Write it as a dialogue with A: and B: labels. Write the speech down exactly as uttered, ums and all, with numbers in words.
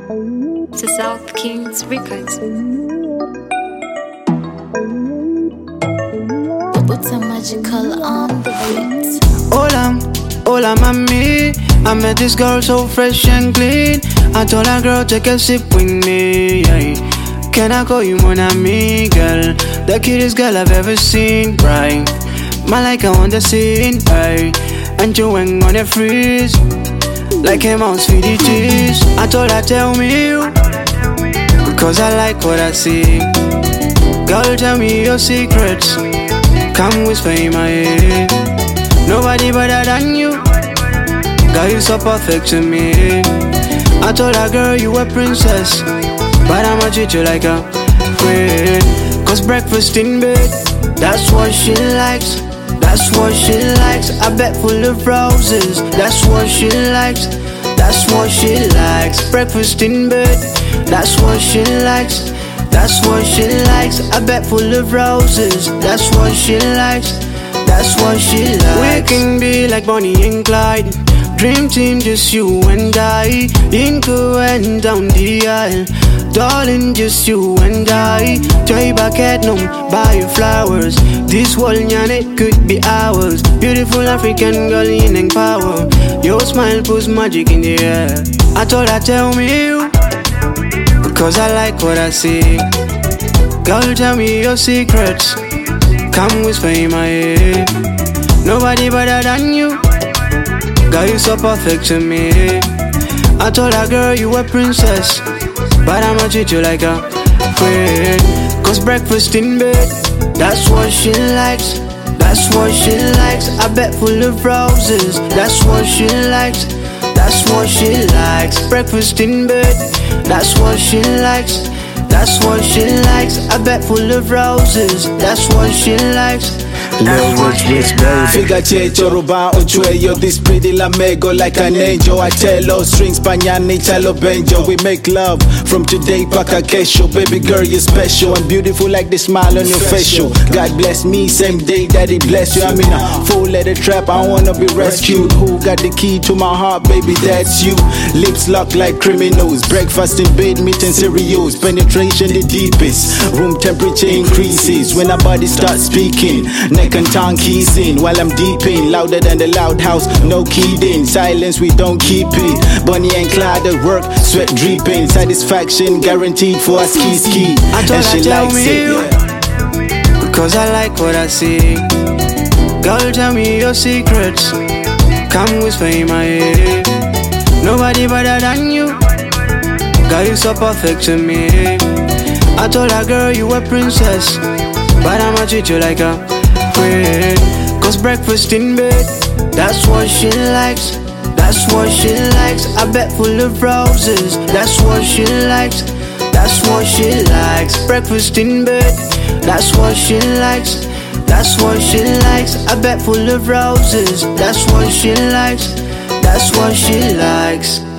A: to South Kings Records.
B: What's a magical on the beat?
C: Hola, hola mami. I met this girl so fresh and clean. I told her, girl, take a sip with me. Yeah. Can I call you mon ami, girl? The cutest girl I've ever seen, right? My like I on the scene, right? And you went on a freeze like a mouse feed the cheese. I told her, tell me you, because I like what I see. Girl, tell me your secrets. Come whisper in my ear. Nobody better than you. Girl, you so perfect to me. I told her, girl, you a princess, but I'ma treat you like a queen. Cause breakfast in bed, that's what she likes. That's what she likes. A bed full of roses, that's what she likes. That's what she likes. Breakfast in bed, that's what she likes. That's what she likes. A bed full of roses, that's what she likes. That's what she likes. We can be like Bonnie and Clyde, dream team, just you and I. Inco and down the aisle, darling, just you and I. Joy back at home, buy you flowers. This world, yeah, it could be ours. Beautiful African girl in power. Your smile puts magic in the air. I told her, tell me you, because I like what I see. Girl, tell me your secrets. Come whisper in my ear. Nobody better than you. Girl, you so perfect to me. I told her, girl, you a princess, but I'ma treat you like a queen. Cause breakfast in bed, that's what she likes. That's what she likes. A bed full of roses, that's what she likes. That's what she likes. Breakfast in bed, that's what she likes. That's what she likes. A bed full of roses, that's what she likes.
D: Lil Rich Rich baby. Figa checho ruba unchweyo. This pretty lamego like an angel. I tell all strings panyani chalo benjo. We make love from today paka kesho. Baby girl, you're special and beautiful like the smile on your facial. God bless me, same day daddy bless you. I mean a full letter trap, I wanna be rescued. Who got the key to my heart, baby, that's you. Lips locked like criminals. Breakfast in bed, meat and cereals. Penetration the deepest. Room temperature increases when our body starts speaking. Neck and tongue kissing while I'm deep in. Louder than the loud house, no kidding. Silence, we don't keep it. Bonnie and Clyde at work, sweat dripping. Satisfaction guaranteed for a ski ski.
C: I told
D: and
C: her,
D: she
C: tell
D: likes
C: me
D: it,
C: you,
D: yeah.
C: because I like what I see. Girl, tell me your secrets. Come whisper in my ear. Nobody better than you. Girl, you so perfect to me. I told her, girl, you a princess, but I'ma treat you like a queen. Cause breakfast in bed, that's what she likes. That's what she likes. A bed full of roses, that's what she likes. That's what she likes. Breakfast in bed, that's what she likes. That's what she likes. A bed full of roses, that's what she likes. That's what she likes.